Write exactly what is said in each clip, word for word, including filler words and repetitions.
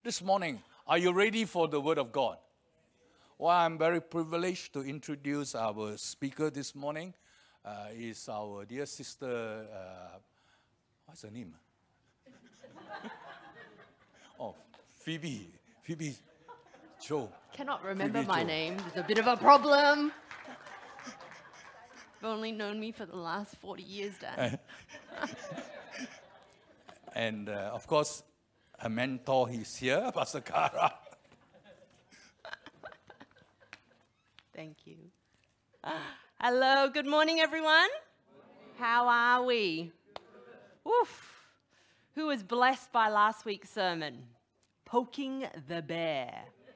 this morning. Are you ready for the Word of God? Well, I'm very privileged to introduce our speaker this morning. Uh, is our dear sister, uh, what's her name? oh, Phoebe. Phoebe Joe. Cannot remember Phoebe my Joe. name. It's a bit of a problem. You've only known me for the last forty years, Dad. And uh, of course, a mentor is here, Pastor Kara. Thank you. Hello, good morning, everyone. How are we? Oof. Who was blessed by last week's sermon? Poking the bear.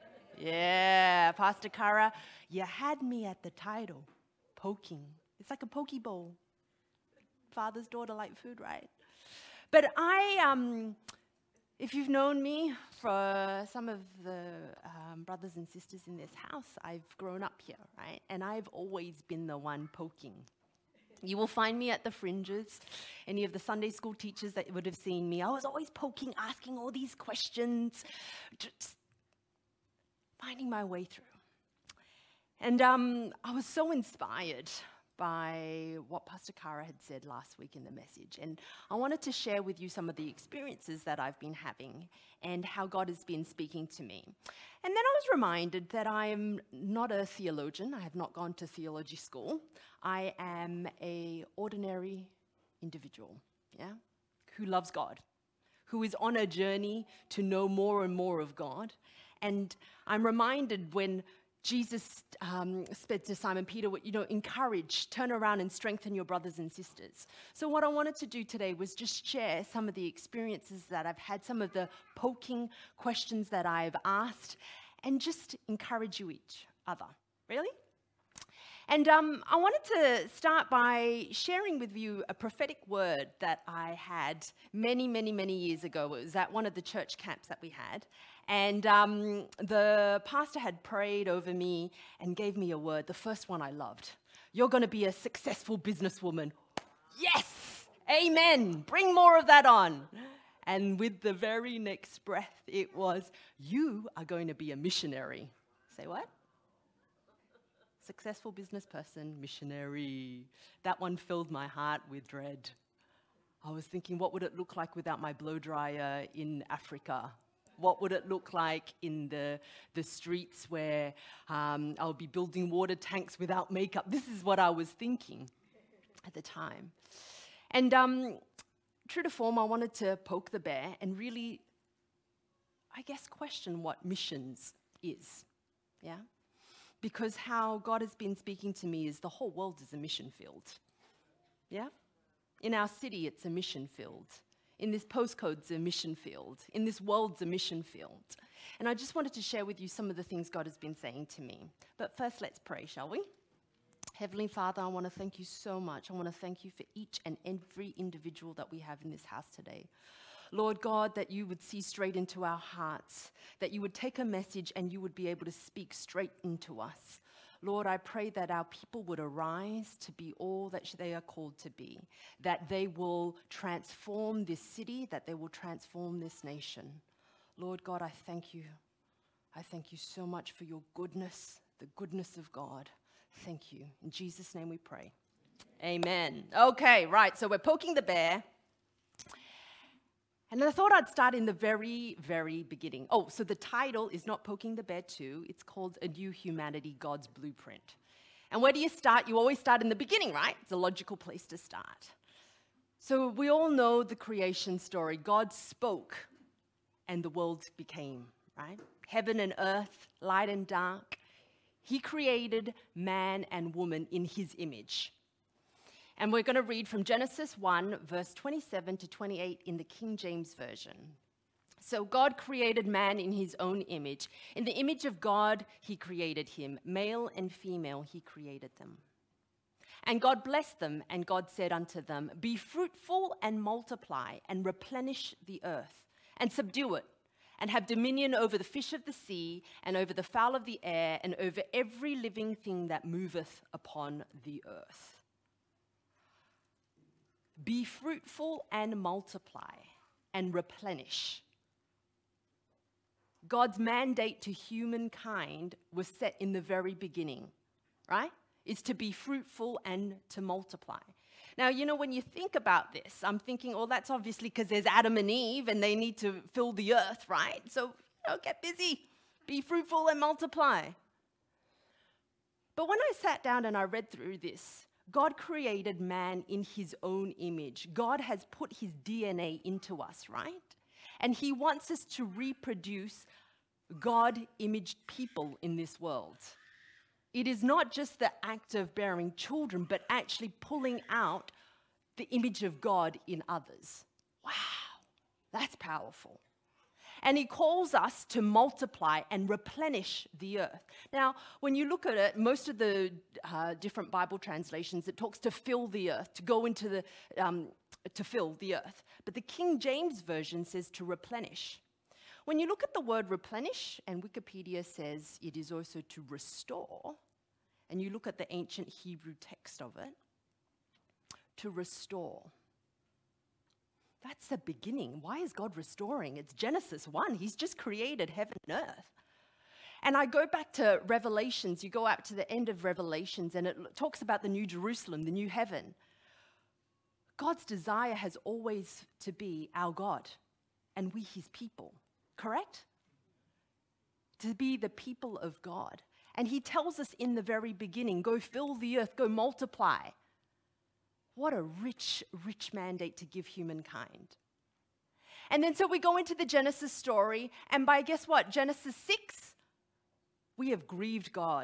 Yeah, Pastor Kara, you had me at the title, poking. It's like a poke bowl. Father's daughter like food, right? But I, um, if you've known me, for some of the um, brothers and sisters in this house, I've grown up here, right? And I've always been the one poking. You will find me at the fringes. Any of the Sunday school teachers that would have seen me, I was always poking, asking all these questions, just finding my way through. And um, I was so inspired by what Pastor Kara had said last week in the message. And I wanted to share with you some of the experiences that I've been having and how God has been speaking to me. And then I was reminded that I'm not a theologian. I have not gone to theology school. I am an ordinary individual, yeah, who loves God, who is on a journey to know more and more of God. And I'm reminded when Jesus um, said to Simon Peter, you know, encourage, turn around and strengthen your brothers and sisters. So what I wanted to do today was just share some of the experiences that I've had, some of the poking questions that I've asked, and just encourage you each other. Really? And um, I wanted to start by sharing with you a prophetic word that I had many, many, many years ago. It was at one of the church camps that we had. And um, the pastor had prayed over me and gave me a word, the first one I loved. You're going to be a successful businesswoman. Yes! Amen! Bring more of that on. And with the very next breath, it was, you are going to be a missionary. Say what? Successful business person, missionary. That one filled my heart with dread. I was thinking, what would it look like without my blow dryer in Africa? What would it look like in the, the streets where um, I'll be building water tanks without makeup? This is what I was thinking at the time. And um, true to form, I wanted to poke the bear and really, I guess, question what missions is, yeah? Because how God has been speaking to me is the whole world is a mission field, yeah? In our city, it's a mission field. In this postcode, it's a mission field. In this world, it's a mission field. And I just wanted to share with you some of the things God has been saying to me. But first, let's pray, shall we? Heavenly Father, I want to thank you so much. I want to thank you for each and every individual that we have in this house today. Lord God, that you would see straight into our hearts, that you would take a message and you would be able to speak straight into us. Lord, I pray that our people would arise to be all that they are called to be, that they will transform this city, that they will transform this nation. Lord God, I thank you. I thank you so much for your goodness, the goodness of God. Thank you. In Jesus' name we pray. Amen. Okay, right, so we're poking the bear. And I thought I'd start in the very, very beginning. Oh, so the title is not Poking the Bear two. It's called A New Humanity, God's Blueprint. And where do you start? You always start in the beginning, right? It's a logical place to start. So we all know the creation story. God spoke and the world became, right? Heaven and earth, light and dark. He created man and woman in his image. And we're going to read from Genesis one, verse twenty-seven to twenty-eight in the King James Version. So God created man in his own image. In the image of God, he created him. Male and female, he created them. And God blessed them, and God said unto them, be fruitful and multiply, and replenish the earth, and subdue it, and have dominion over the fish of the sea, and over the fowl of the air, and over every living thing that moveth upon the earth. Be fruitful and multiply and replenish. God's mandate to humankind was set in the very beginning, right? It's to be fruitful and to multiply. Now, you know, when you think about this, I'm thinking, oh, that's obviously because there's Adam and Eve and they need to fill the earth, right? So, you know, get busy, be fruitful and multiply. But when I sat down and I read through this, God created man in his own image. God has put his D N A into us, right? And he wants us to reproduce God-imaged people in this world. It is not just the act of bearing children, but actually pulling out the image of God in others. Wow, that's powerful. And he calls us to multiply and replenish the earth. Now, when you look at it, most of the uh, different Bible translations, it talks to fill the earth, to go into the, um, to fill the earth. But the King James Version says to replenish. When you look at the word replenish, and Wikipedia says it is also to restore, and you look at the ancient Hebrew text of it, to restore. That's the beginning. Why is God restoring? It's Genesis one. He's just created heaven and earth. And I go back to Revelations. You go up to the end of Revelations, and it talks about the new Jerusalem, the new heaven. God's desire has always to be our God, and we his people. Correct? To be the people of God. And he tells us in the very beginning, go fill the earth, go multiply. What a rich, rich mandate to give humankind. And then so we go into the Genesis story, and by guess what? Genesis six, we have grieved God.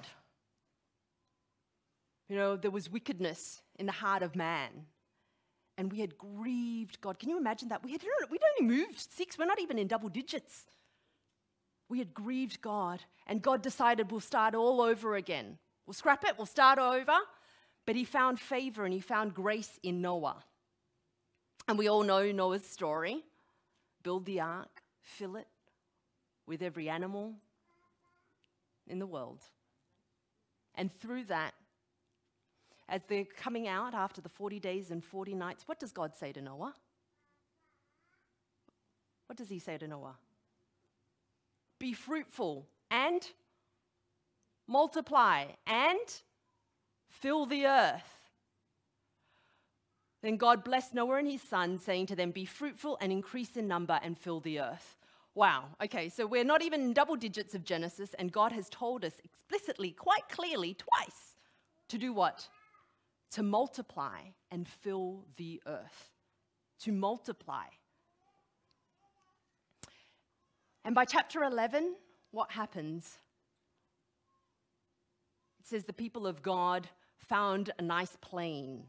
You know, there was wickedness in the heart of man, and we had grieved God. Can you imagine that? We had we'd only moved six. We're not even in double digits. We had grieved God, and God decided we'll start all over again. We'll scrap it, we'll start over. But he found favor and he found grace in Noah. And we all know Noah's story. Build the ark, fill it with every animal in the world. And through that, as they're coming out after the forty days and forty nights, what does God say to Noah? What does he say to Noah? Be fruitful and multiply and fill the earth. Then God blessed Noah and his sons, saying to them, be fruitful and increase in number and fill the earth. Wow. Okay, so we're not even in double digits of Genesis, and God has told us explicitly, quite clearly, twice, to do what? To multiply and fill the earth. To multiply. And by chapter eleven, what happens? It says the people of God found a nice plain.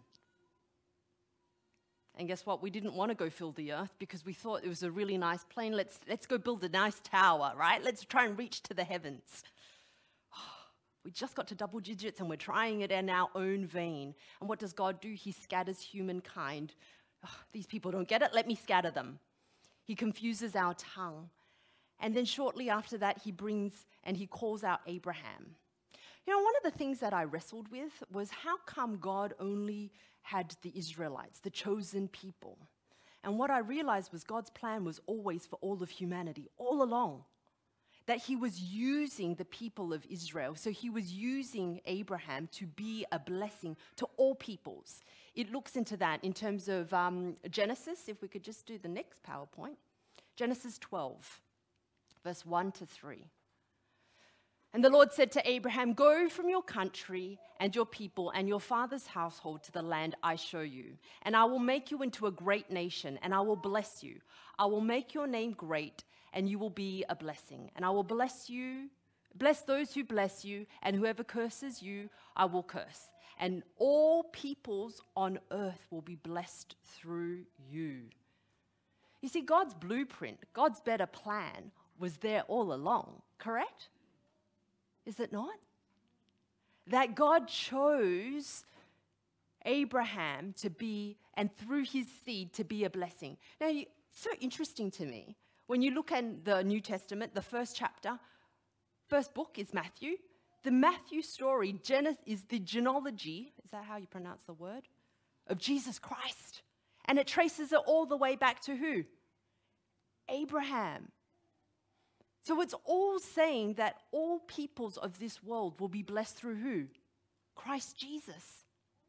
And guess what? We didn't want to go fill the earth because we thought it was a really nice plain. Let's, let's go build a nice tower, right? Let's try and reach to the heavens. We just got to double digits and we're trying it in our own vein. And what does God do? He scatters humankind. Oh, these people don't get it. Let me scatter them. He confuses our tongue. And then shortly after that, he brings and he calls out Abraham. You know, one of the things that I wrestled with was how come God only had the Israelites, the chosen people? And what I realized was God's plan was always for all of humanity, all along. That he was using the people of Israel. So he was using Abraham to be a blessing to all peoples. It looks into that in terms of um, Genesis, if we could just do the next PowerPoint. Genesis twelve, verse one to three. And the Lord said to Abraham, go from your country and your people and your father's household to the land I show you. And I will make you into a great nation, and I will bless you. I will make your name great, and you will be a blessing. And I will bless you, bless those who bless you, and whoever curses you, I will curse. And all peoples on earth will be blessed through you. You see, God's blueprint, God's better plan was there all along, correct? Is it not? That God chose Abraham to be, and through his seed, to be a blessing. Now, it's so interesting to me. When you look at the New Testament, the first chapter, first book is Matthew. The Matthew story is the genealogy, is that how you pronounce the word? Of Jesus Christ. And it traces it all the way back to who? Abraham. So it's all saying that all peoples of this world will be blessed through who? Christ Jesus.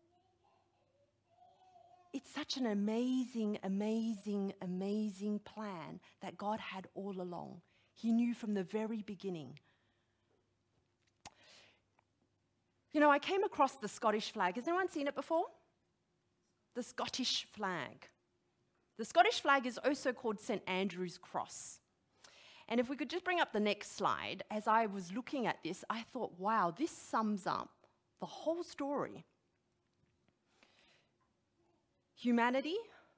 It's such an amazing, amazing, amazing plan that God had all along. He knew from the very beginning. You know, I came across the Scottish flag. Has anyone seen it before? The Scottish flag. The Scottish flag is also called Saint Andrew's Cross. And if we could just bring up the next slide, as I was looking at this, I thought, wow, this sums up the whole story. Humanity,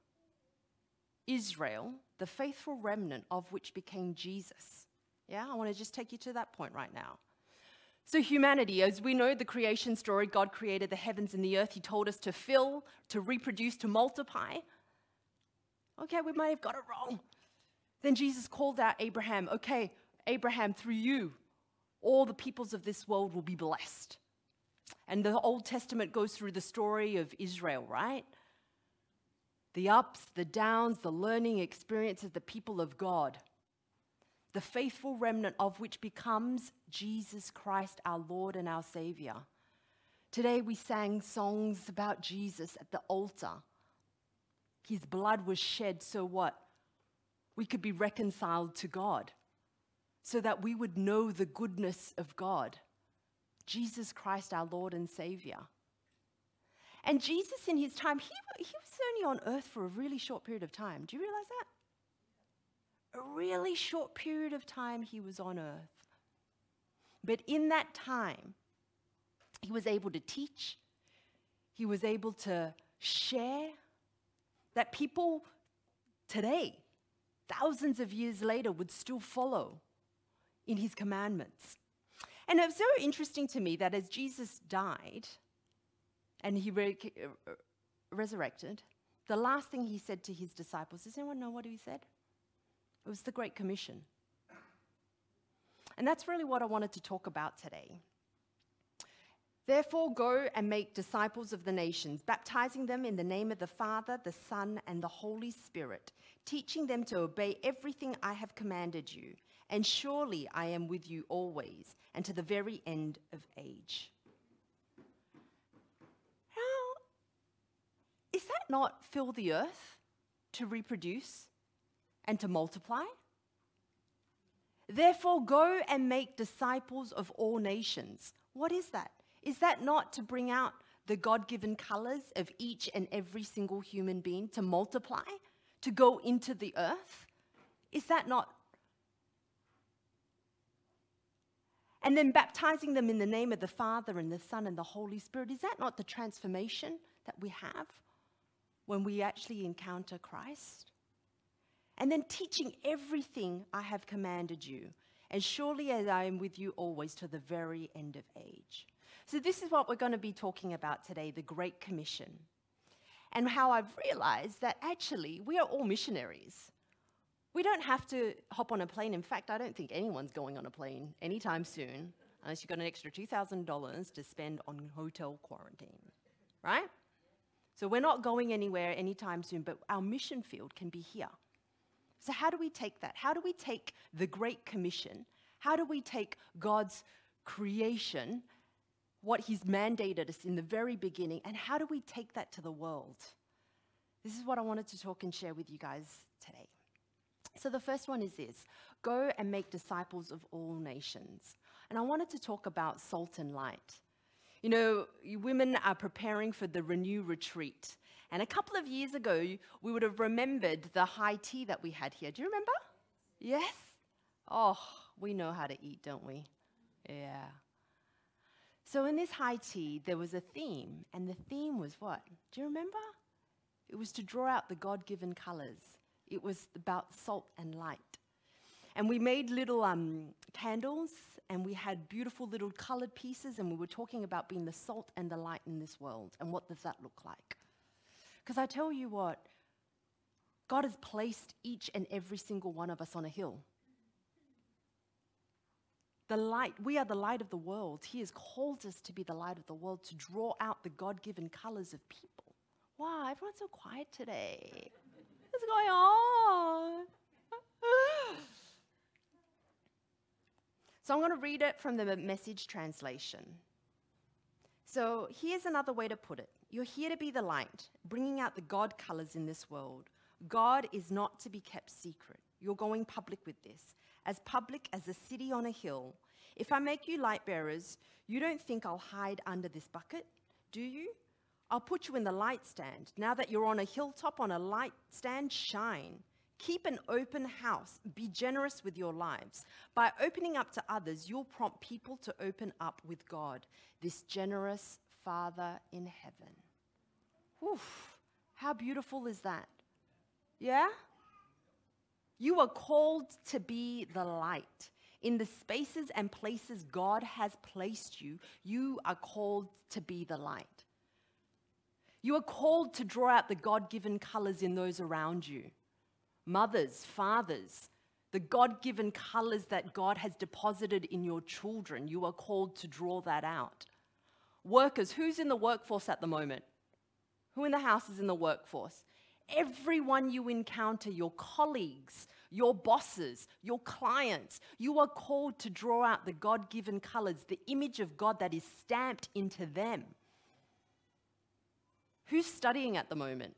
Israel, the faithful remnant of which became Jesus. Yeah, I want to just take you to that point right now. So humanity, as we know the creation story, God created the heavens and the earth. He told us to fill, to reproduce, to multiply. Okay, we might have got it wrong. Then Jesus called out Abraham, okay, Abraham, through you, all the peoples of this world will be blessed. And the Old Testament goes through the story of Israel, right? The ups, the downs, the learning experiences, the people of God. The faithful remnant of which becomes Jesus Christ, our Lord and our Savior. Today we sang songs about Jesus at the altar. His blood was shed so what? We could be reconciled to God, so that we would know the goodness of God. Jesus Christ, our Lord and Savior. And Jesus in his time, he, he was only on earth for a really short period of time. Do you realize that? A really short period of time he was on earth. But in that time, he was able to teach. He was able to share. That people today, thousands of years later, would still follow in his commandments. And it was so interesting to me that as Jesus died and he re- resurrected, the last thing he said to his disciples, does anyone know what he said? It was the Great Commission. And that's really what I wanted to talk about today. Therefore, go and make disciples of the nations, baptizing them in the name of the Father, the Son, and the Holy Spirit, teaching them to obey everything I have commanded you. And surely I am with you always, and to the very end of age. Now, is that not fill the earth to reproduce and to multiply? Therefore, go and make disciples of all nations. What is that? Is that not to bring out the God-given colors of each and every single human being, to multiply, to go into the earth? Is that not? And then baptizing them in the name of the Father and the Son and the Holy Spirit, is that not the transformation that we have when we actually encounter Christ? And then teaching everything I have commanded you, and surely as I am with you always to the very end of age. So this is what we're going to be talking about today, the Great Commission. And how I've realized that actually we are all missionaries. We don't have to hop on a plane. In fact, I don't think anyone's going on a plane anytime soon, unless you've got an extra two thousand dollars to spend on hotel quarantine, right? So we're not going anywhere anytime soon, but our mission field can be here. So how do we take that? How do we take the Great Commission? How do we take God's creation, what he's mandated us in the very beginning, and how do we take that to the world? This is what I wanted to talk and share with you guys today. So the first one is this: go and make disciples of all nations. And I wanted to talk about salt and light. You know, you women are preparing for the Renew Retreat. And a couple of years ago, we would have remembered the high tea that we had here. Do you remember? Yes? Oh, we know how to eat, don't we? Yeah. So in this high tea, there was a theme. And the theme was what? Do you remember? It was to draw out the God-given colors. It was about salt and light. And we made little um, candles, and we had beautiful little colored pieces, and we were talking about being the salt and the light in this world, and what does that look like? Because I tell you what, God has placed each and every single one of us on a hill. The light, we are the light of the world. He has called us to be the light of the world, to draw out the God-given colors of people. Wow, everyone's so quiet today. What's going on? So I'm going to read it from the Message translation. So here's another way to put it. You're here to be the light, bringing out the God colors in this world. God is not to be kept secret. You're going public with this, as public as a city on a hill. If I make you light bearers, you don't think I'll hide under this bucket, do you? I'll put you in the light stand. Now that you're on a hilltop on a light stand, shine. Keep an open house. Be generous with your lives. By opening up to others, you'll prompt people to open up with God, this generous Father in heaven. Oof, how beautiful is that? Yeah? You are called to be the light. In the spaces and places God has placed you, you are called to be the light. You are called to draw out the God-given colors in those around you. Mothers, fathers, the God-given colors that God has deposited in your children, you are called to draw that out. Workers, who's in the workforce at the moment? Who in the house is in the workforce? Everyone you encounter, your colleagues, your bosses, your clients, you are called to draw out the God-given colors, the image of God that is stamped into them. Who's studying at the moment?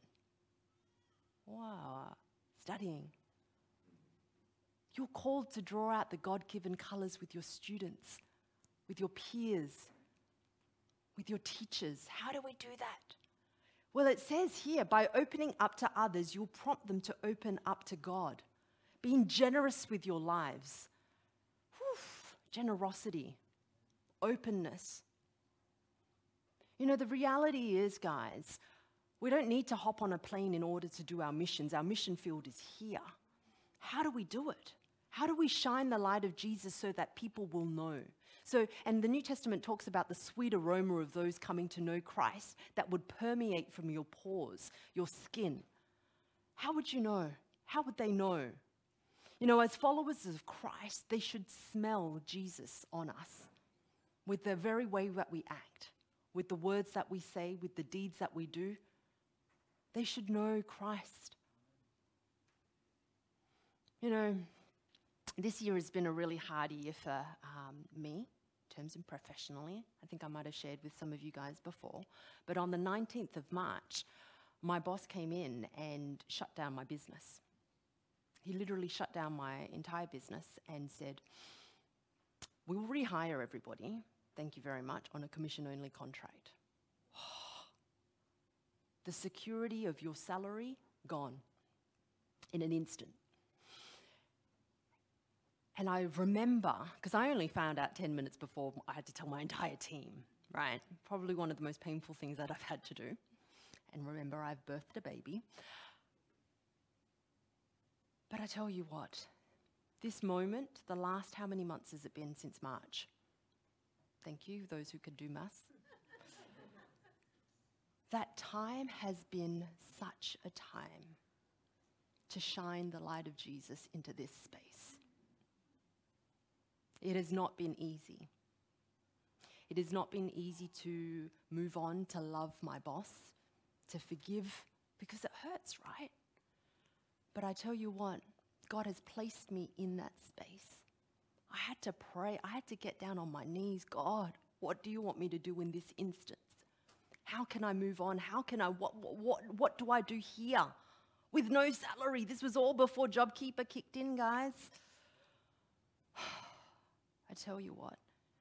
Wow, studying. You're called to draw out the God-given colors with your students, with your peers, with your teachers. How do we do that? Well, it says here, by opening up to others, you'll prompt them to open up to God. Being generous with your lives. Whew, generosity, openness. You know, the reality is, guys, we don't need to hop on a plane in order to do our missions. Our mission field is here. How do we do it? How do we shine the light of Jesus so that people will know? So, and the New Testament talks about the sweet aroma of those coming to know Christ that would permeate from your pores, your skin. How would you know? How would they know? You know, as followers of Christ, they should smell Jesus on us with the very way that we act, with the words that we say, with the deeds that we do. They should know Christ. You know, this year has been a really hard year for um, me, in terms of professionally. I think I might have shared with some of you guys before. But on the nineteenth of March, my boss came in and shut down my business. He literally shut down my entire business and said, we will rehire everybody, thank you very much, on a commission-only contract. The security of your salary, gone in an instant. And I remember, because I only found out ten minutes before I had to tell my entire team, right? Probably one of the most painful things that I've had to do. And remember, I've birthed a baby. But I tell you what, this moment, the last, how many months has it been since March? Thank you, those who could do maths. That time has been such a time to shine the light of Jesus into this space. It has not been easy. It has not been easy to move on, to love my boss, to forgive, because it hurts, right? But I tell you what, God has placed me in that space. I had to pray. I had to get down on my knees. God, what do you want me to do in this instance? How can I move on? How can I, what, what, what do I do here with no salary? This was all before JobKeeper kicked in, guys. I tell you what,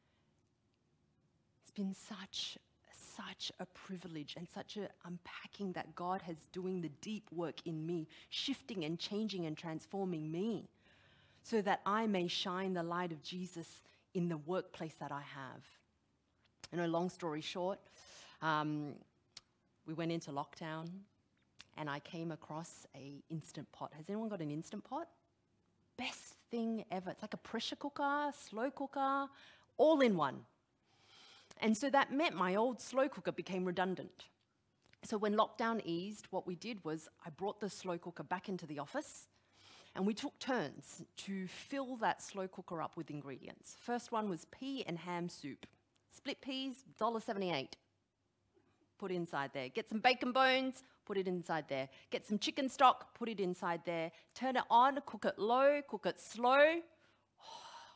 it's been such, such a privilege and such a unpacking that God has doing the deep work in me, shifting and changing and transforming me so that I may shine the light of Jesus in the workplace that I have. You know, long story short, um, we went into lockdown and I came across a Instant Pot. Has anyone got an Instant Pot? Best thing ever. It's like a pressure cooker, slow cooker, all in one. And so that meant my old slow cooker became redundant. So when lockdown eased, what we did was I brought the slow cooker back into the office and we took turns to fill that slow cooker up with ingredients. First one was pea and ham soup. Split peas, one dollar seventy-eight. Put inside there. Get some bacon bones, put it inside there. Get some chicken stock, put it inside there. Turn it on, cook it low, cook it slow. Oh,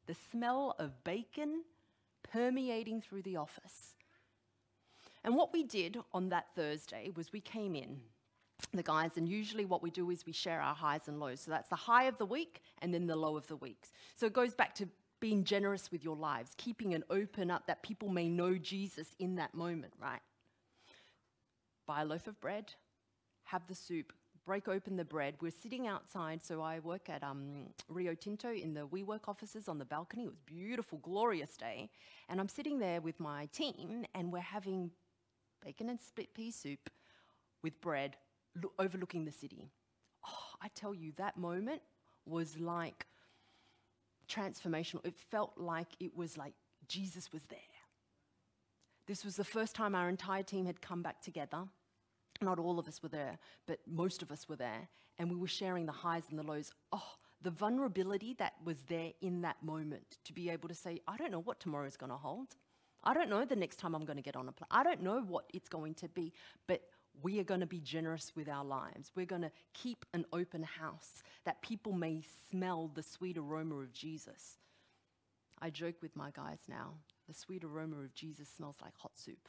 The smell of bacon permeating through the office. And what we did on that Thursday was we came in, the guys, and usually what we do is we share our highs and lows. So that's the high of the week and then the low of the weeks. So it goes back to being generous with your lives, keeping an open up that people may know Jesus in that moment, right? Buy a loaf of bread, have the soup, break open the bread. We're sitting outside, so I work at um, Rio Tinto in the WeWork offices on the balcony. It was a beautiful, glorious day. And I'm sitting there with my team, and we're having bacon and split pea soup with bread lo- overlooking the city. Oh, I tell you, that moment was like transformational. It felt like it was like Jesus was there. This was the first time our entire team had come back together. Not all of us were there, but most of us were there. And we were sharing the highs and the lows. Oh, the vulnerability that was there in that moment to be able to say, I don't know what tomorrow is going to hold. I don't know the next time I'm going to get on a plane. I don't know what it's going to be, but we are going to be generous with our lives. We're going to keep an open house that people may smell the sweet aroma of Jesus. I joke with my guys now, the sweet aroma of Jesus smells like hot soup.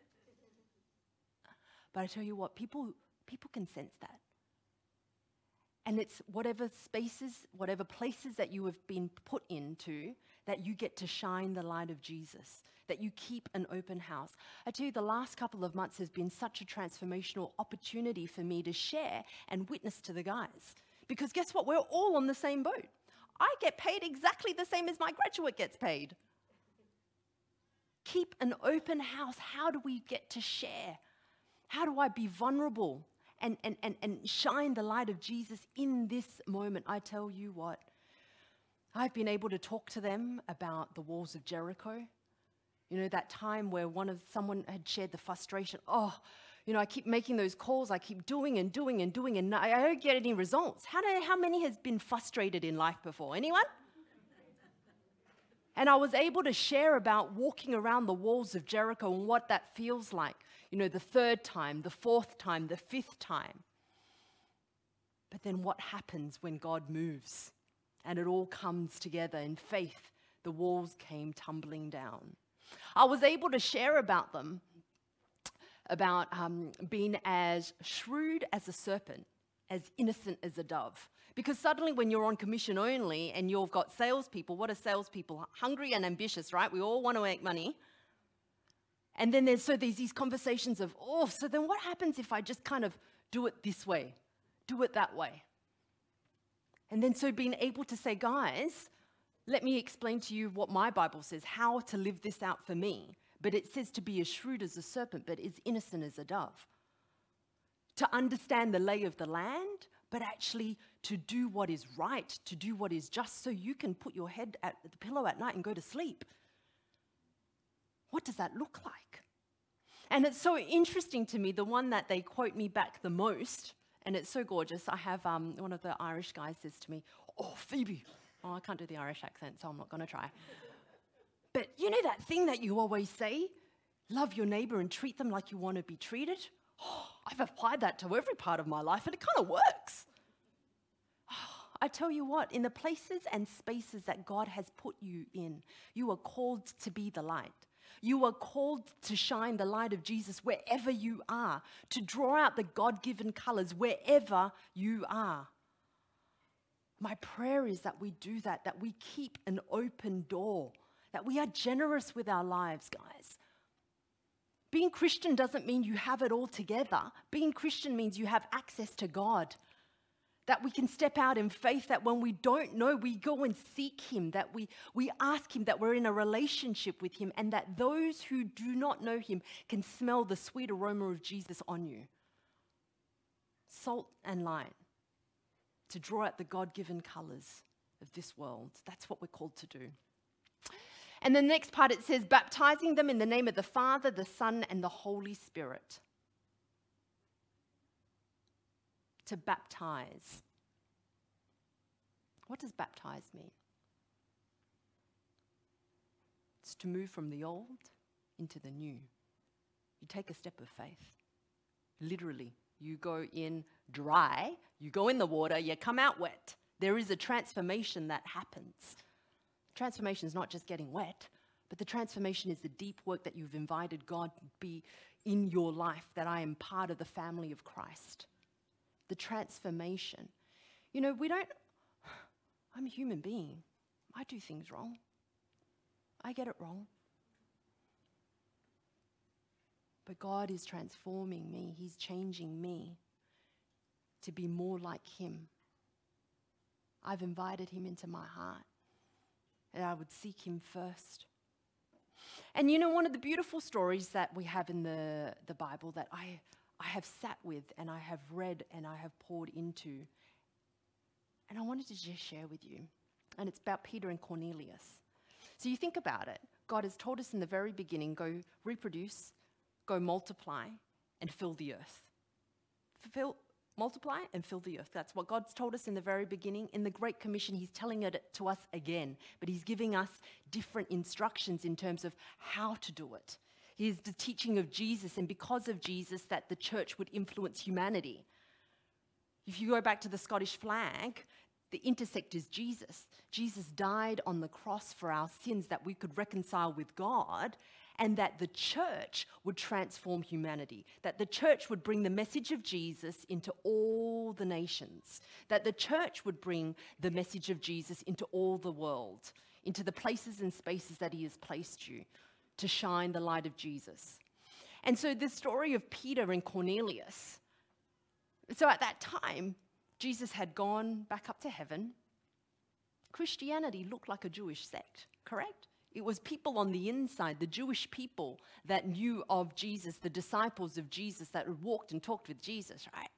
But I tell you what, people, people can sense that. And it's whatever spaces, whatever places that you have been put into, that you get to shine the light of Jesus, that you keep an open house. I tell you, the last couple of months has been such a transformational opportunity for me to share and witness to the guys. Because guess what? We're all on the same boat. I get paid exactly the same as my graduate gets paid. Keep an open house. How do we get to share? How do I be vulnerable and, and, and, and shine the light of Jesus in this moment? I tell you what, I've been able to talk to them about the walls of Jericho. You know, that time where one of someone had shared the frustration. Oh, you know, I keep making those calls. I keep doing and doing and doing, and I don't get any results. How, do, how many has been frustrated in life before? Anyone? And I was able to share about walking around the walls of Jericho and what that feels like. You know, the third time, the fourth time, the fifth time. But then what happens when God moves and it all comes together in faith? The walls came tumbling down. I was able to share about them, about um, being as shrewd as a serpent, as innocent as a dove. Because suddenly when you're on commission only and you've got salespeople, what are salespeople? Hungry and ambitious, right? We all want to make money. And then there's so there's these conversations of, oh, so then what happens if I just kind of do it this way, do it that way? And then so being able to say, guys, let me explain to you what my Bible says, how to live this out for me. But it says to be as shrewd as a serpent, but as innocent as a dove. To understand the lay of the land, but actually to do what is right, to do what is just, so you can put your head at the pillow at night and go to sleep. What does that look like? And it's so interesting to me, the one that they quote me back the most, and it's so gorgeous. I have um, one of the Irish guys says to me, oh, Phoebe. Oh, I can't do the Irish accent, so I'm not going to try. But you know that thing that you always say? Love your neighbor and treat them like you want to be treated? Oh, I've applied that to every part of my life, and it kind of works. Oh, I tell you what, in the places and spaces that God has put you in, you are called to be the light. You are called to shine the light of Jesus wherever you are, to draw out the God-given colors wherever you are. My prayer is that we do that, that we keep an open door, that we are generous with our lives, guys. Being Christian doesn't mean you have it all together. Being Christian means you have access to God, that we can step out in faith, that when we don't know, we go and seek Him, that we, we ask Him, that we're in a relationship with Him, and that those who do not know Him can smell the sweet aroma of Jesus on you. Salt and light, to draw out the God-given colors of this world. That's what we're called to do. And the next part, it says, baptizing them in the name of the Father, the Son, and the Holy Spirit. To baptize. What does baptize mean? It's to move from the old into the new. You take a step of faith. Literally, you go in dry, you go in the water, you come out wet. There is a transformation that happens. Transformation is not just getting wet, but the transformation is the deep work that you've invited God to be in your life, that I am part of the family of Christ. The transformation. You know, we don't, I'm a human being. I do things wrong. I get it wrong. But God is transforming me. He's changing me to be more like Him. I've invited Him into my heart, and I would seek Him first. And you know, one of the beautiful stories that we have in the, the Bible that I, I have sat with and I have read and I have poured into, and I wanted to just share with you, and it's about Peter and Cornelius. So you think about it. God has told us in the very beginning, go reproduce, go multiply, and fill the earth. Fill, multiply and fill the earth. That's what God's told us in the very beginning. In the Great Commission, He's telling it to us again, but He's giving us different instructions in terms of how to do it. He's the teaching of Jesus, and because of Jesus, that the church would influence humanity. If you go back to the Scottish flag, the intersect is Jesus. Jesus died on the cross for our sins that we could reconcile with God, and that the church would transform humanity, that the church would bring the message of Jesus into all the nations, that the church would bring the message of Jesus into all the world, into the places and spaces that He has placed you to shine the light of Jesus. And so the story of Peter and Cornelius, so at that time, Jesus had gone back up to heaven. Christianity looked like a Jewish sect, correct? It was people on the inside, the Jewish people that knew of Jesus, the disciples of Jesus that had walked and talked with Jesus, right?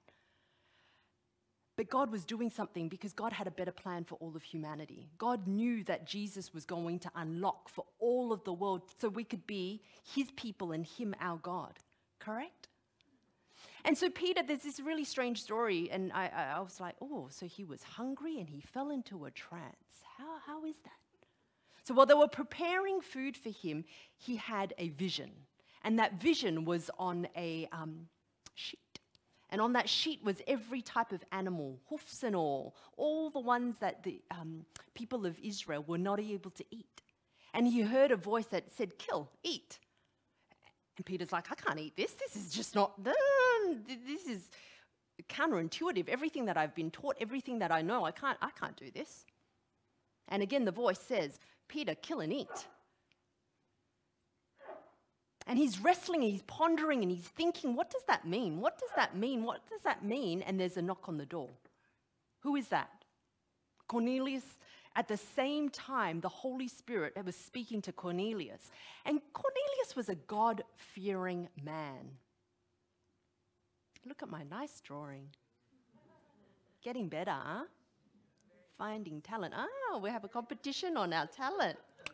But God was doing something because God had a better plan for all of humanity. God knew that Jesus was going to unlock for all of the world so we could be His people and Him our God, correct? And so Peter, there's this really strange story, and I, I, I was like, oh, so he was hungry and he fell into a trance. How, how is that? So while they were preparing food for him, he had a vision. And that vision was on a um, sheet. And on that sheet was every type of animal, hoofs and all, all the ones that the um, people of Israel were not able to eat. And he heard a voice that said, kill, eat. And Peter's like, I can't eat this. This is just not, this is counterintuitive. Everything that I've been taught, everything that I know, I can't, I can't do this. And again, the voice says, Peter, kill and eat. And he's wrestling, and he's pondering, and he's thinking, what does that mean? What does that mean? What does that mean? And there's a knock on the door. Who is that? Cornelius. At the same time, the Holy Spirit was speaking to Cornelius. And Cornelius was a God-fearing man. Look at my nice drawing. Getting better, huh? Finding talent. Oh, we have a competition on our talent.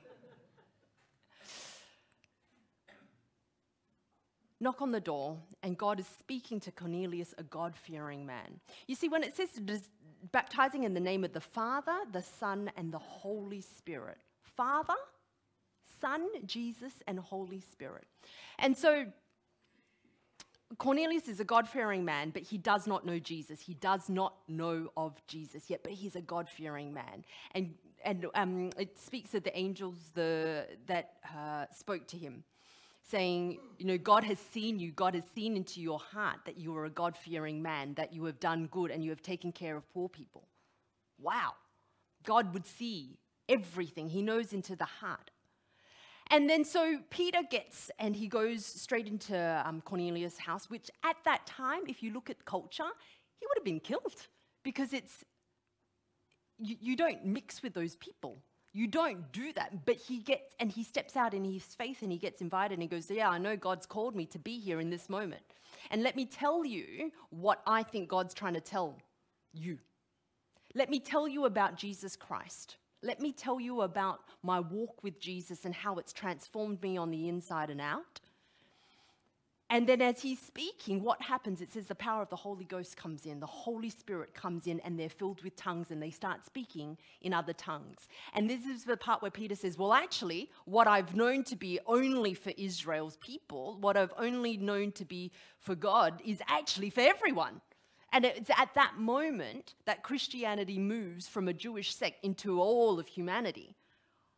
Knock on the door, and God is speaking to Cornelius, a God-fearing man. You see, when it says baptizing in the name of the Father, the Son, and the Holy Spirit. Father, Son, Jesus, and Holy Spirit. And so Cornelius is a God-fearing man, but he does not know Jesus. He does not know of Jesus yet, but he's a God-fearing man. And and um, it speaks of the angels the, that uh, spoke to him, saying, you know, God has seen you, God has seen into your heart that you are a God-fearing man, that you have done good and you have taken care of poor people. Wow. God would see everything. He knows into the heart. And then so Peter gets, and he goes straight into um, Cornelius' house, which at that time, if you look at culture, he would have been killed because it's, you, you don't mix with those people. You don't do that. But he gets, and he steps out in his faith and he gets invited and he goes, yeah, I know God's called me to be here in this moment. And let me tell you what I think God's trying to tell you. Let me tell you about Jesus Christ. Let me tell you about my walk with Jesus and how it's transformed me on the inside and out. And then as he's speaking, what happens? It says the power of the Holy Ghost comes in. The Holy Spirit comes in and they're filled with tongues and they start speaking in other tongues. And this is the part where Peter says, well, actually, what I've known to be only for Israel's people, what I've only known to be for God is actually for everyone. And it's at that moment that Christianity moves from a Jewish sect into all of humanity.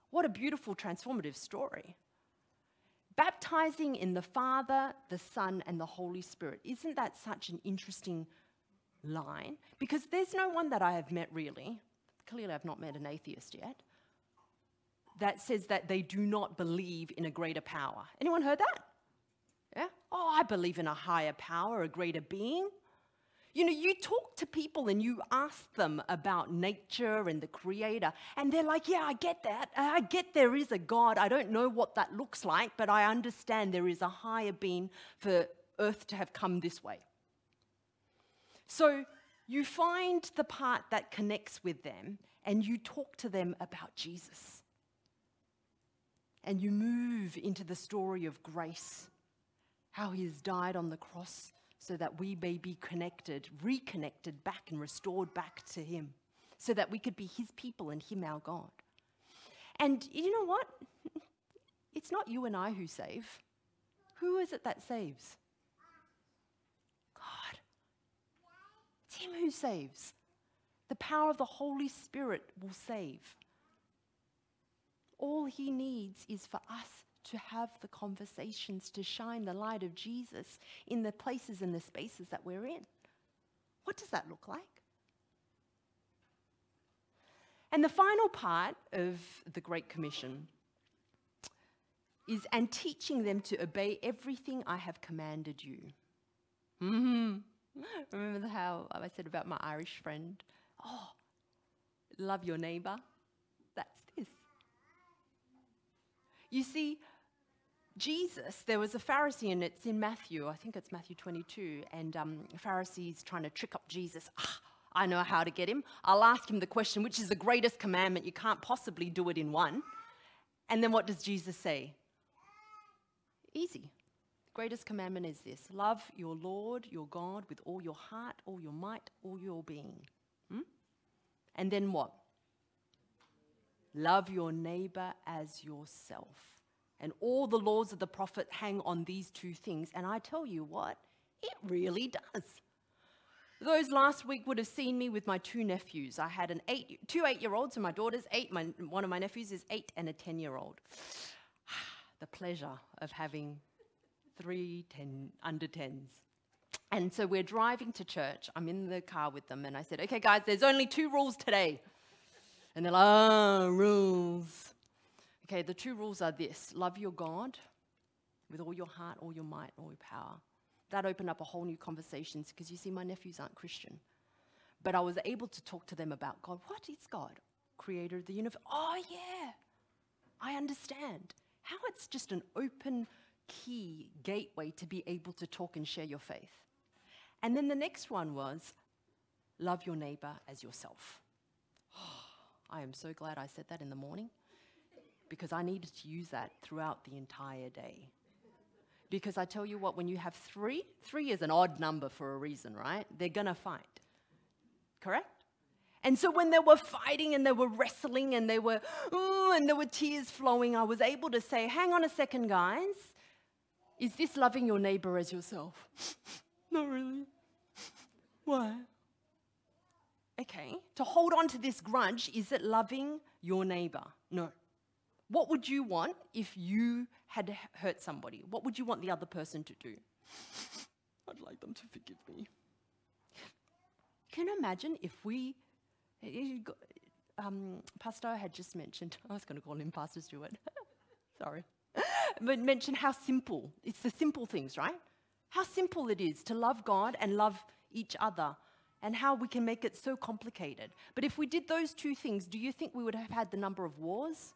What a beautiful, transformative story. Baptizing in the Father, the Son, and the Holy Spirit. Isn't that such an interesting line? Because there's no one that I have met really, clearly I've not met an atheist yet, that says that they do not believe in a greater power. Anyone heard that? Yeah? Oh, I believe in a higher power, a greater being. You know, you talk to people and you ask them about nature and the Creator, and they're like, yeah, I get that. I get there is a God. I don't know what that looks like, but I understand there is a higher being for earth to have come this way. So you find the part that connects with them, and you talk to them about Jesus. And you move into the story of grace, how he has died on the cross so that we may be connected, reconnected back and restored back to him, so that we could be his people and him our God. And you know what? It's not you and I who save. Who is it that saves? God. It's him who saves. The power of the Holy Spirit will save. All he needs is for us to have the conversations, to shine the light of Jesus in the places and the spaces that we're in. What does that look like? And the final part of the Great Commission is, and teaching them to obey everything I have commanded you. Mm-hmm. Remember how I said about my Irish friend? Oh, love your neighbor. That's this. You see, Jesus, there was a Pharisee, and it's in Matthew, I think it's Matthew twenty-two, and um, a Pharisee's trying to trick up Jesus. Ah, I know how to get him. I'll ask him the question, which is the greatest commandment? You can't possibly do it in one. And then what does Jesus say? Easy. The greatest commandment is this: love your Lord, your God, with all your heart, all your might, all your being. Hmm? And then what? Love your neighbor as yourself. And all the laws of the prophet hang on these two things. And I tell you what, it really does. Those last week would have seen me with my two nephews. I had an eight, two eight-year-olds, and my daughter's eight. My, one of my nephews is eight, and a ten-year-old. The pleasure of having three ten, under tens. And so we're driving to church. I'm in the car with them, and I said, okay, guys, there's only two rules today. And they're like, oh, rules. Okay, the two rules are this: love your God with all your heart, all your might, all your power. That opened up a whole new conversations, because you see, my nephews aren't Christian. But I was able to talk to them about God. What is God? Creator of the universe. Oh, yeah, I understand. How it's just an open key gateway to be able to talk and share your faith. And then the next one was, love your neighbor as yourself. Oh, I am so glad I said that in the morning, because I needed to use that throughout the entire day. Because I tell you what, when you have three, three is an odd number for a reason, right? They're going to fight. Correct? And so when they were fighting and they were wrestling and they were, ooh, and there were tears flowing, I was able to say, hang on a second, guys. Is this loving your neighbor as yourself? Not really. Why? Okay. To hold on to this grudge, is it loving your neighbor? No. What would you want if you had hurt somebody? What would you want the other person to do? I'd like them to forgive me. Can you imagine if we, um, Pastor had just mentioned, I was going to call him Pastor Stewart, sorry, but mentioned how simple, it's the simple things, right? How simple it is to love God and love each other, and how we can make it so complicated. But if we did those two things, do you think we would have had the number of wars?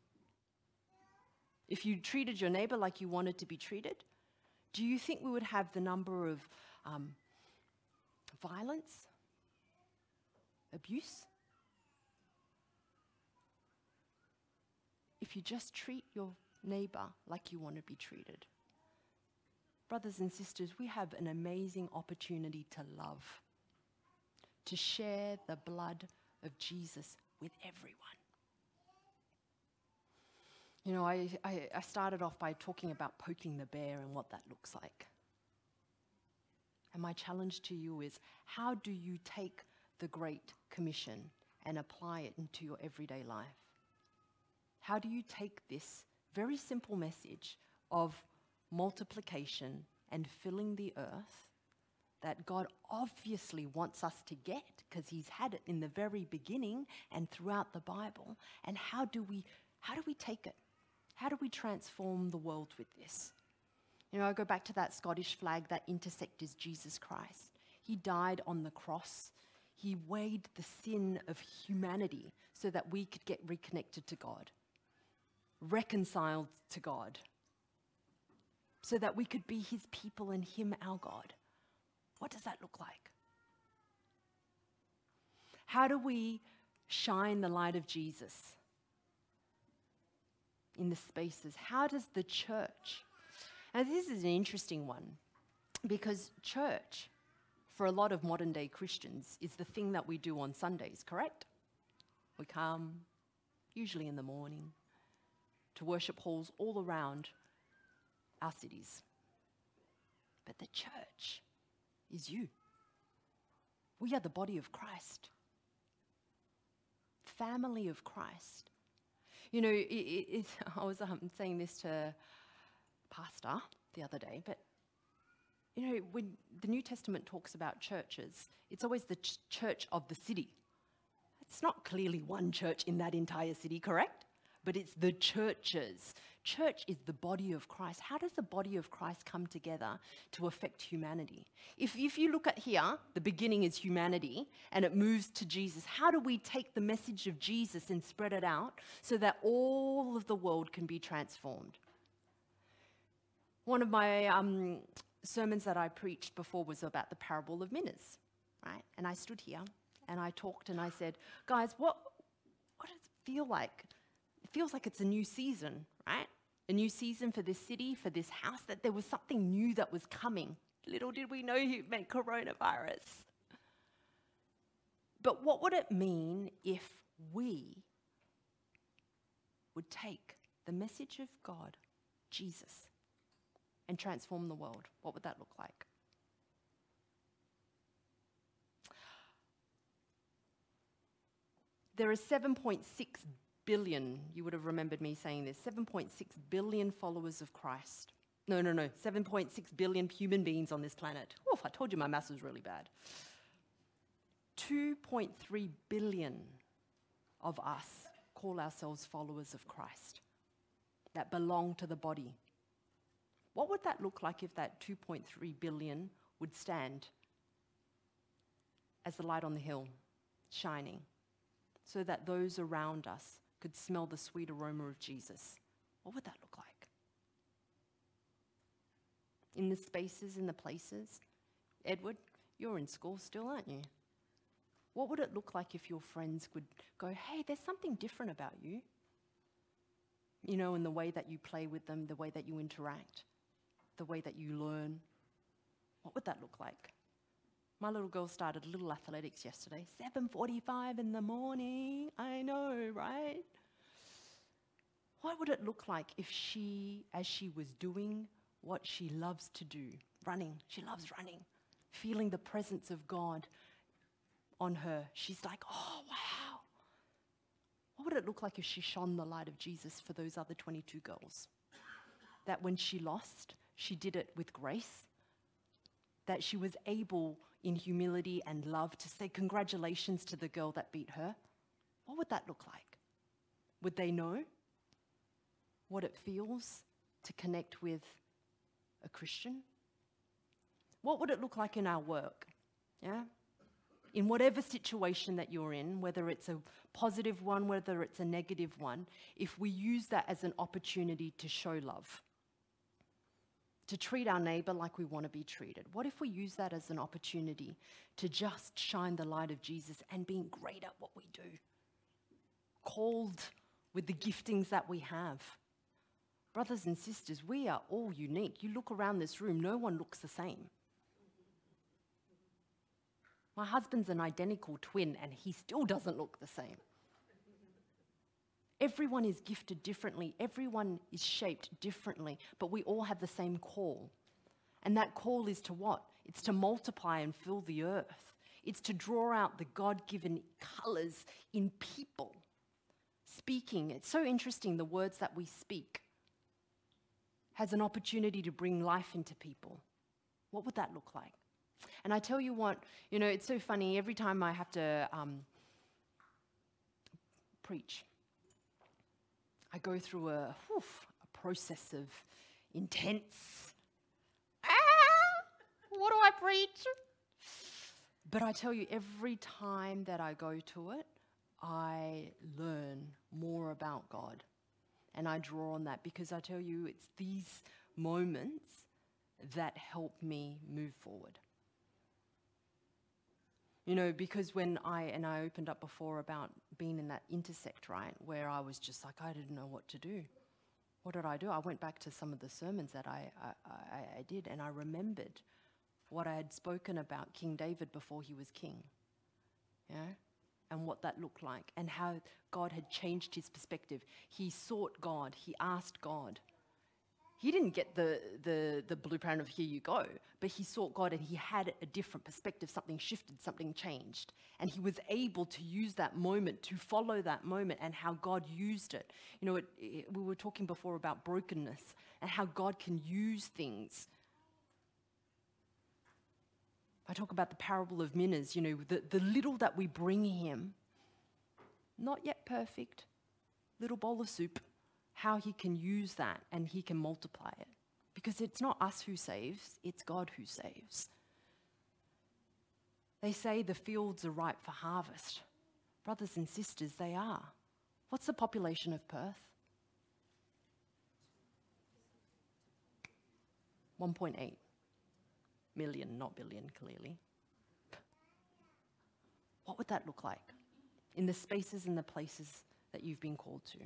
If you treated your neighbor like you wanted to be treated, do you think we would have the number of um, violence, abuse? If you just treat your neighbor like you want to be treated. Brothers and sisters, we have an amazing opportunity to love, to share the blood of Jesus with everyone. You know, I, I, I started off by talking about poking the bear and what that looks like. And my challenge to you is, how do you take the Great Commission and apply it into your everyday life? how do you take this very simple message of multiplication and filling the earth that God obviously wants us to get because he's had it in the very beginning and throughout the Bible, and how do we how do we take it? How do we transform the world with this? You know, I go back to that Scottish flag, that intersect is Jesus Christ. He died on the cross. He weighed the sin of humanity so that we could get reconnected to God, reconciled to God, so that we could be his people and him our God. What does that look like? How do we shine the light of Jesus in the spaces? How does the church? Now, this is an interesting one because church, for a lot of modern day Christians, is the thing that we do on Sundays, correct? We come, usually in the morning, to worship halls all around our cities. But the church is you. We are the body of Christ. Family of Christ. You know, it, it, it, I was um, saying this to Pastor the other day, but you know, when the New Testament talks about churches, it's always the ch- church of the city. It's not clearly one church in that entire city, correct? But it's the churches. Church is the body of Christ. How does the body of Christ come together to affect humanity? If, if you look at here, the beginning is humanity and it moves to Jesus. How do we take the message of Jesus and spread it out so that all of the world can be transformed? One of my um, sermons that I preached before was about the parable of minas, right? And I stood here and I talked and I said, guys, what, what does it feel like? It feels like it's a new season, right? A new season for this city, for this house, that there was something new that was coming. Little did we know it meant coronavirus. But what would it mean if we would take the message of God, Jesus, and transform the world? What would that look like? There are seven point six billion, you would have remembered me saying this, seven point six billion followers of Christ. No, no, no, seven point six billion human beings on this planet. Oof, I told you my maths was really bad. two point three billion of us call ourselves followers of Christ that belong to the body. What would that look like if that two point three billion would stand as the light on the hill, shining, so that those around us could smell the sweet aroma of Jesus? What would that look like? In the spaces, in the places? Edward, you're in school still, aren't you? What would it look like if your friends would go, hey, there's something different about you? You know, in the way that you play with them, the way that you interact, the way that you learn. What would that look like? My little girl started little athletics yesterday, seven forty-five in the morning. I know, right? What would it look like if she, as she was doing what she loves to do, running, she loves running, feeling the presence of God on her, she's like, oh, wow. What would it look like if she shone the light of Jesus for those other twenty-two girls? That when she lost, she did it with grace, that she was able in humility and love to say congratulations to the girl that beat her. What would that look like? Would they know what it feels to connect with a Christian? What would it look like in our work? Yeah? In whatever situation that you're in, whether it's a positive one, whether it's a negative one, if we use that as an opportunity to show love, to treat our neighbor like we want to be treated. What if we use that as an opportunity to just shine the light of Jesus and being great at what we do? Called with the giftings that we have. Brothers and sisters, we are all unique. You look around this room, no one looks the same. My husband's an identical twin and he still doesn't look the same. Everyone is gifted differently. Everyone is shaped differently, but we all have the same call. And that call is to what? It's to multiply and fill the earth. It's to draw out the God-given colors in people Speaking, it's so interesting, the words that we speak has an opportunity to bring life into people. What would that look like? And I tell you what, you know, it's so funny, every time I have to um, preach, I go through a, whew, a process of intense, ah, what do I preach? But I tell you, every time that I go to it, I learn more about God. And I draw on that because I tell you, it's these moments that help me move forward. You know, because when I, and I opened up before about being in that intersect, right, where I was just like, I didn't know what to do. What did I do? I went back to some of the sermons that I, I, I, I did, and I remembered what I had spoken about King David before he was king, you know, and what that looked like, and how God had changed his perspective. He sought God. He asked God. He didn't get the, the, the blueprint of here you go, but he sought God and he had a different perspective. Something shifted, something changed. And he was able to use that moment, to follow that moment and how God used it. You know, it, it, we were talking before about brokenness and how God can use things. I talk about the parable of minas, you know, the, the little that we bring him, not yet perfect, little bowl of soup, how he can use that and he can multiply it. Because it's not us who saves, it's God who saves. They say the fields are ripe for harvest. Brothers and sisters, they are. What's the population of Perth? one point eight million, not billion, clearly. What would that look like in the spaces and the places that you've been called to?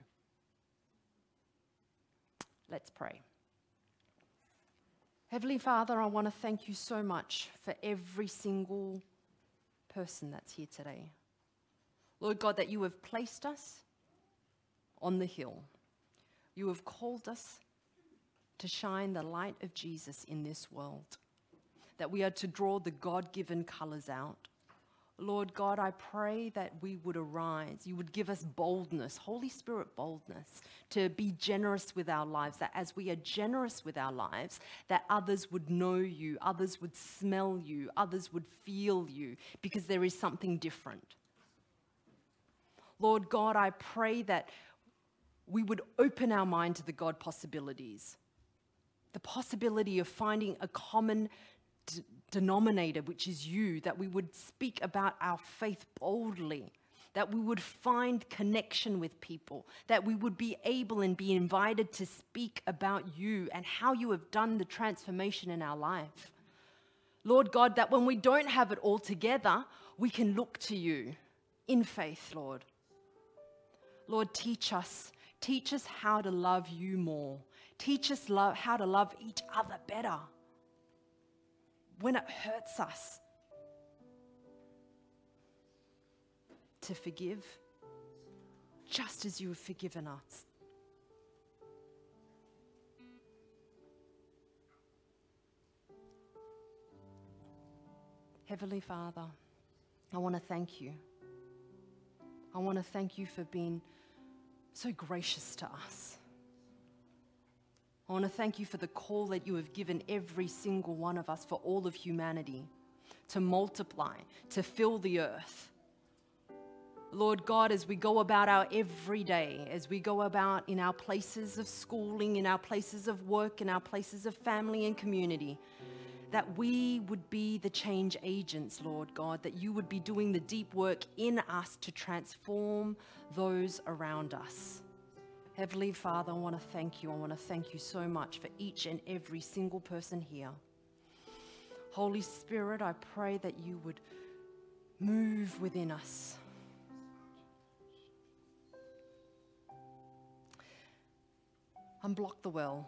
Let's pray. Heavenly Father, I want to thank you so much for every single person that's here today. Lord God, that you have placed us on the hill. You have called us to shine the light of Jesus in this world, that we are to draw the God-given colors out. Lord God, I pray that we would arise. You would give us boldness, Holy Spirit boldness, to be generous with our lives, that as we are generous with our lives, that others would know you, others would smell you, others would feel you, because there is something different. Lord God, I pray that we would open our mind to the God possibilities, the possibility of finding a common d- denominator, which is you, that we would speak about our faith boldly, that we would find connection with people, that we would be able and be invited to speak about you and how you have done the transformation in our life. Lord God, that when we don't have it all together, we can look to you in faith, Lord. Lord, teach us. Teach us how to love you more. Teach us lo- how to love each other better when it hurts us, to forgive just as you have forgiven us. Heavenly Father, I want to thank you. I want to thank you for being so gracious to us. I want to thank you for the call that you have given every single one of us, for all of humanity, to multiply, to fill the earth. Lord God, as we go about our everyday, as we go about in our places of schooling, in our places of work, in our places of family and community, that we would be the change agents, Lord God, that you would be doing the deep work in us to transform those around us. Heavenly Father, I want to thank you. I want to thank you so much for each and every single person here. Holy Spirit, I pray that you would move within us. Unblock the well,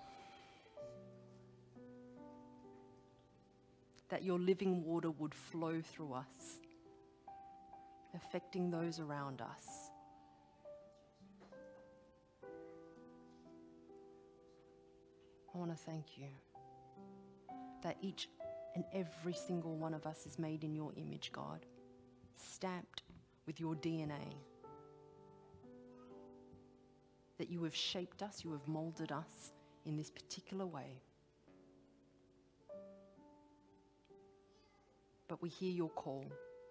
that your living water would flow through us, affecting those around us. I want to thank you that each and every single one of us is made in your image, God, stamped with your D N A. that you have shaped us, you have molded us in this particular way. But we hear your call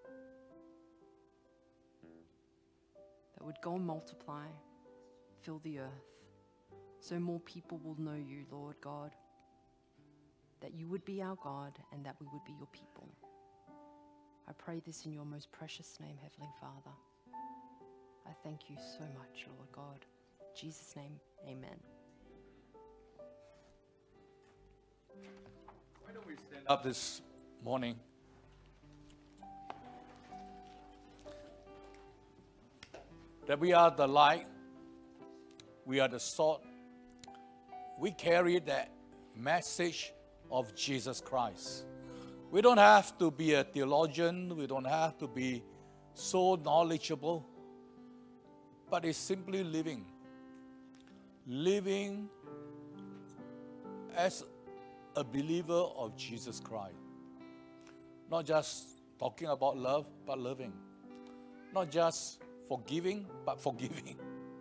that would go and multiply, fill the earth, so more people will know you, Lord God, that you would be our God and that we would be your people. I pray this in your most precious name, Heavenly Father. I thank you so much, Lord God. In Jesus' name, amen. Why don't we stand up this morning? That we are the light, we are the salt. We carry that message of Jesus Christ. We don't have to be a theologian, we don't have to be so knowledgeable, but it's simply living. Living as a believer of Jesus Christ. Not just talking about love, but loving. Not just forgiving, but forgiving.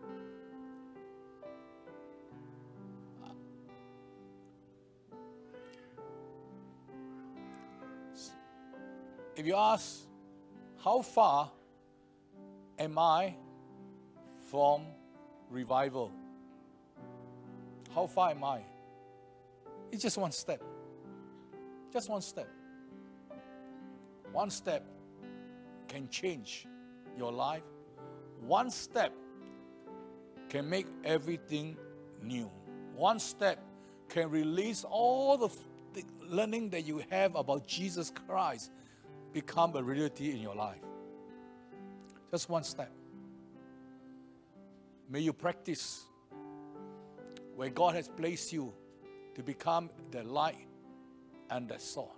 If you ask, how far am I from revival? How far am I? It's just one step. Just one step. One step can change your life. One step can make everything new. One step can release all the, the learning that you have about Jesus Christ become a reality in your life. Just one step. May you practice where God has placed you to become the light and the salt.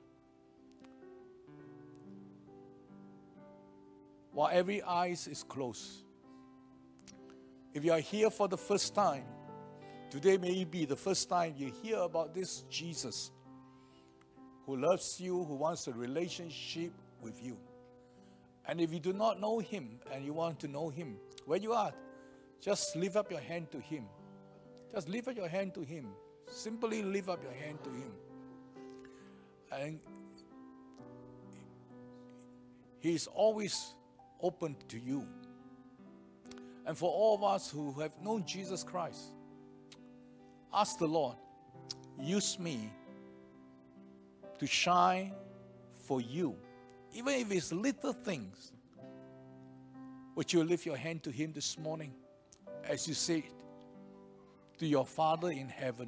While every eye is closed, if you are here for the first time, today may be the first time you hear about this Jesus who loves you, who wants a relationship with you. And if you do not know him and you want to know him, where you are, just lift up your hand to him. Just lift up your hand to him. Simply lift up your hand to him. And he is always open to you. And for all of us who have known Jesus Christ, ask the Lord, use me to shine for you. Even if it's little things, would you lift your hand to him this morning as you say it to your Father in heaven?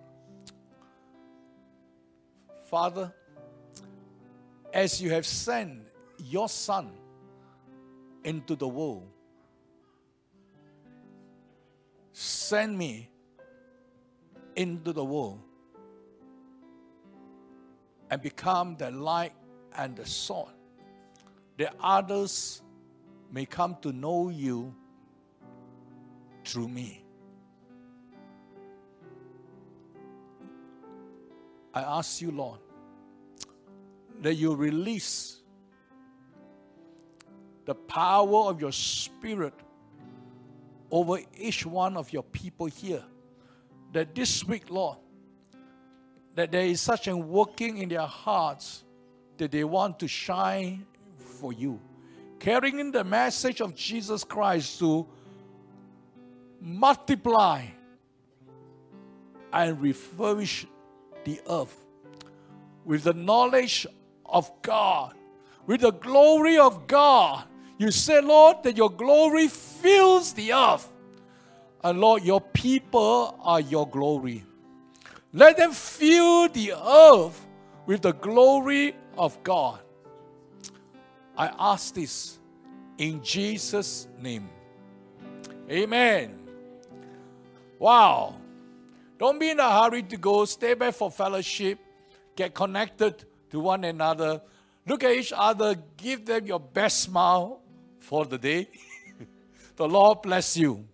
Father, as you have sent your Son into the world, send me into the world and become the light and the salt, that others may come to know you through me. I ask you, Lord, that you release the power of your Spirit over each one of your people here. That this week, Lord, that there is such a working in their hearts that they want to shine for you. Carrying in the message of Jesus Christ to multiply and refurbish the earth with the knowledge of God, with the glory of God. You say, Lord, that your glory fills the earth. And Lord, your people are your glory. Let them fill the earth with the glory of God. I ask this in Jesus' name. Amen. Wow. Don't be in a hurry to go. Stay back for fellowship. Get connected to one another. Look at each other. Give them your best smile for the day. The Lord bless you.